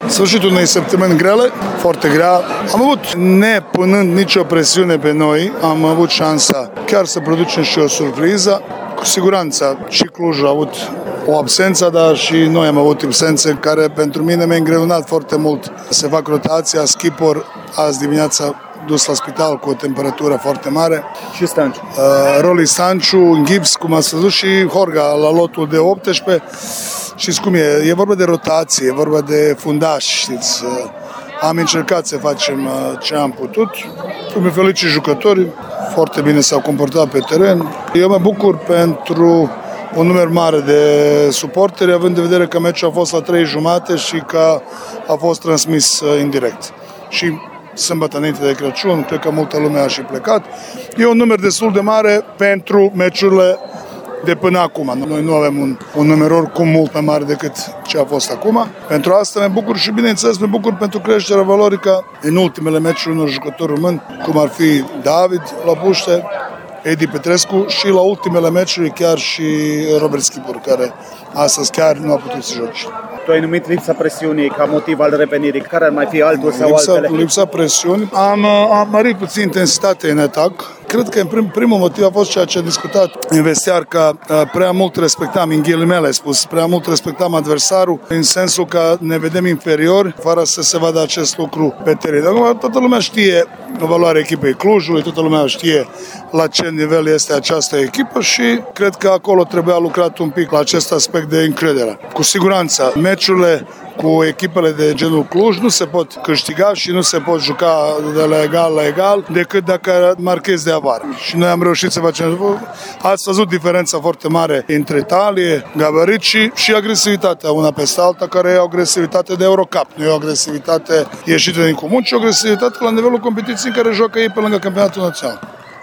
Sfârșitul unei săptămâni grele, foarte grea. Am avut, nepunând nicio presiune pe noi, am avut șansa chiar să producem și o surpriză. Cu siguranță și Cluj a avut o absență, dar și noi am avut absențe care pentru mine mi-a îngreunat foarte mult. Se fac rotația, Schipor azi dimineața dus la spital cu o temperatură foarte mare. Și Stanciu. Roli Stanciu în gips, cum ați văzut, și Horga la lotul de 18. Știți cum e? E vorba de rotație, e vorba de fundaș, știți? Am încercat să facem ce am putut. Îmi felicit jucătorii, foarte bine s-au comportat pe teren. Eu mă bucur pentru un număr mare de suporteri, având în vedere că meciul a fost la 3:30 și că a fost transmis indirect. Și sâmbătă înainte de Crăciun, cred că multă lume a și plecat. E un număr destul de mare pentru meciurile de până acum. Noi nu avem un număr oricum mult mai mare decât ce a fost acum. Pentru asta mă bucur și, bineînțeles, mă bucur pentru creșterea valorică în ultimele meciuri unor jucători români, cum ar fi David la puște, Edi Petrescu și la ultimele meciuri chiar și Robert Schipor, care astăzi chiar nu a putut să joace. Tu ai numit lipsa presiunii ca motiv al revenirii. Care ar mai fi altul sau altele? Lipsa presiunii. Am mărit puțin intensitatea în atac. Cred că primul motiv a fost ceea ce a discutat în vestiar, că prea mult respectam, în ghilimele ai spus, prea mult respectam adversarul, în sensul că ne vedem inferiori, fără să se vadă acest lucru pe teren. Acum toată lumea știe valoarea echipei Clujului, toată lumea știe la ce nivel este această echipă și cred că acolo trebuia lucrat un pic la acest aspect de încredere. Cu siguranță, meciurile cu echipele de genul Cluj nu se pot câștiga și nu se pot juca de la egal la egal decât dacă marchezi de avară. Și noi am reușit să facem. Ați văzut diferența foarte mare între talie, gabarit și agresivitatea una peste alta, care e o agresivitate de Eurocup. Nu e o agresivitate ieșită din comun, ci o agresivitate la nivelul competiției în care joacă ei pe lângă campionatul național.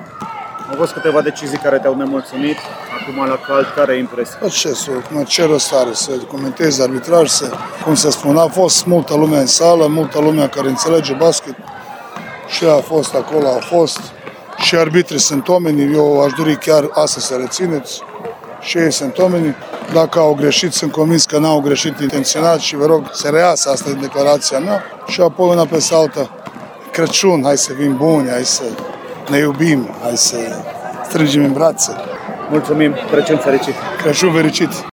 Au fost câteva decizii care te-au nemulțumit. Acum la cald, care e impresia? Mă cer o stare să comentez arbitraj, cum se spune, a fost multă lume în sală, multă lume care înțelege basket și a fost acolo, a fost și arbitrii sunt oameni, eu aș dori chiar asta să rețineți și ei sunt oameni. Dacă au greșit, sunt convins că n-au greșit intenționat și vă rog să reiasă asta din declarația mea și apoi una peste alta. Crăciun, hai să fim buni, hai să ne iubim, hai să strângem în brațe. Mulțumim, Crăciun fericit! Crăciun fericit!